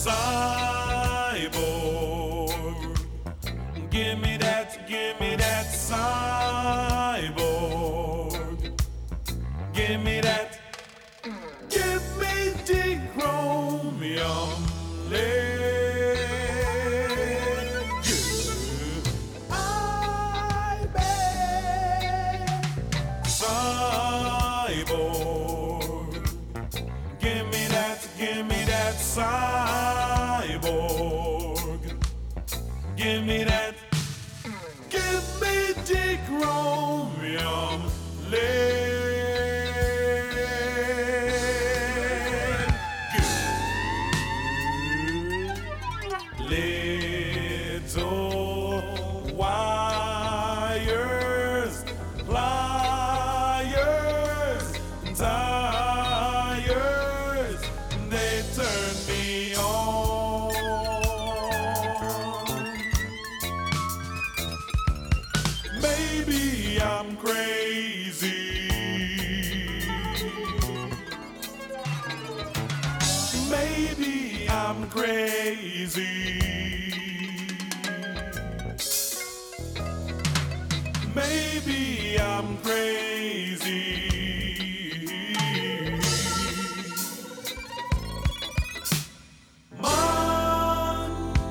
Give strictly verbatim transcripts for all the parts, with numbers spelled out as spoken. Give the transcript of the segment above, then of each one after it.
cyborg. Give me that, give me that cyborg. Give me that, give me the chromium lead. I bet cyborg. Give me that, give me that cyborg. Give me that, give me the chromium lead. Little wires, pliers, tires, they turn me on. Maybe I'm crazy. Maybe I'm crazy. Maybe I'm crazy. Man,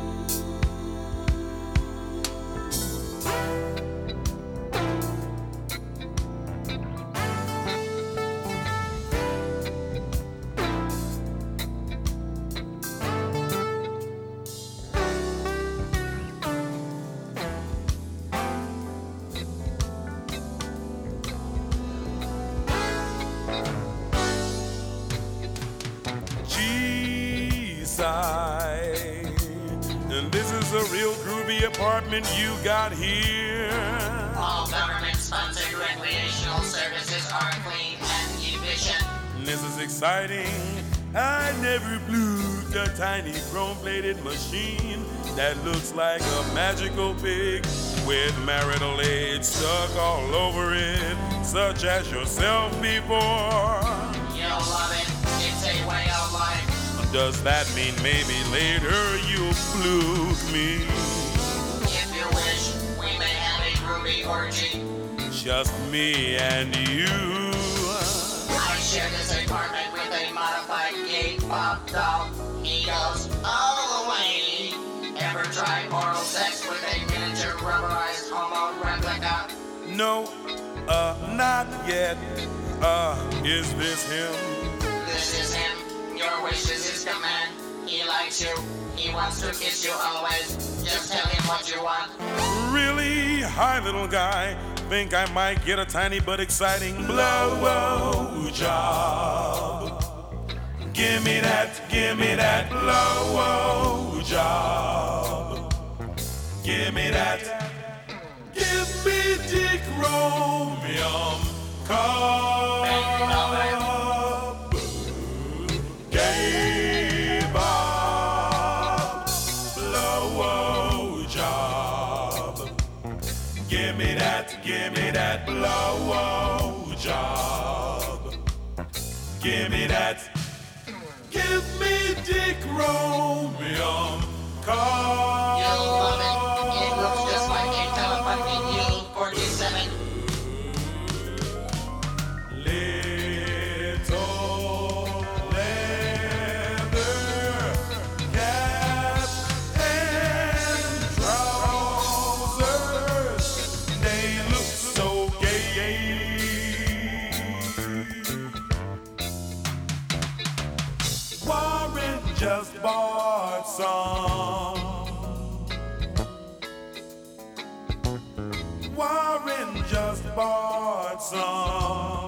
G-side, and this is a real groovy apartment you got here. All government-sponsored recreational services are clean and efficient. This is exciting. I never blew the tiny chrome-plated machine that looks like a magical pig with marital aid stuck all over it, such as yourself before. You'll love it. It's a way of life. Does that mean maybe later you'll flute me? If you wish, we may have a groovy orgy. Just me and you. I share this apartment with a modified gay pop doll. He goes all the way. Ever try oral sex with a miniature rubberized homo replica? No, uh, not yet. Uh, is this him? This is him. Your wish is his command. He likes you. He wants to kiss you always. Just tell him what you want. Really? Hi, little guy. Think I might get a tiny but exciting blow job. Give me that, give me that blow job. Give me that. Give me the chromium cup. Gay Bob, blow job. Give me that, give me that blow job. Give me that. Give me the chromium cup. You'll love it. It looks just like a telefunken U forty-seven. Little leather cap and trousers, they look so gay. Warren just bought some. Warren just bought some.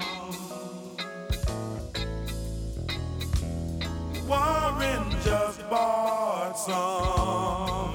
Warren just bought some.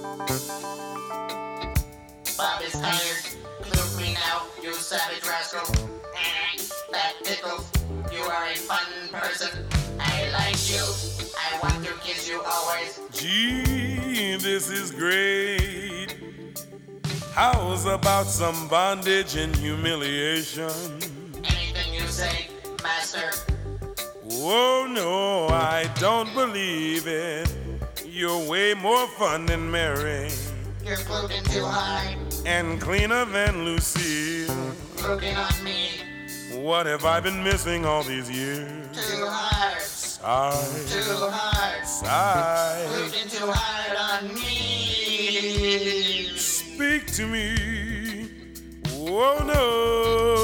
Bob is tired. Look me now, you savage rascal. Eh, that tickles. You are a fun person. I like you. I want to kiss you always. Gee, this is great. How's about some bondage and humiliation? Anything you say, master. Oh no, I don't believe it. You're way more fun than Mary. You're floating too high. And cleaner than Lucille. Looking on me. What have I been missing all these years? Too hard. Sigh, Too hard. sigh. Looking too hard on me. Speak to me. Oh no.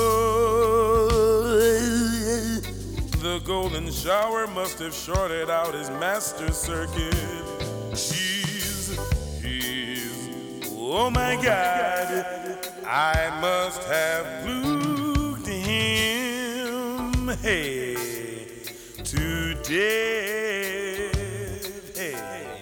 The golden shower must have shorted out his master circuit. He's, he's, oh my God. I must have fluked him. Hey, today. Hey.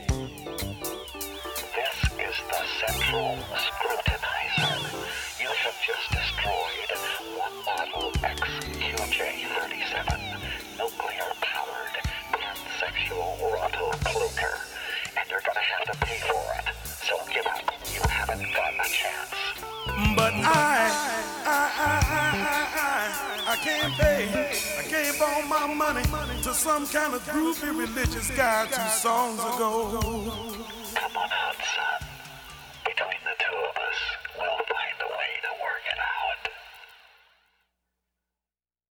This is the Central Scrutinizer. You have just destroyed one model X Q J thirty-seven, nuclear-powered pansexual Roto-Cloaker, and you're gonna have to pay for it. So give up. You haven't got a chance. But I, I, I, I, I, I can't pay. I gave all my money to some kind of groovy religious guy two songs ago.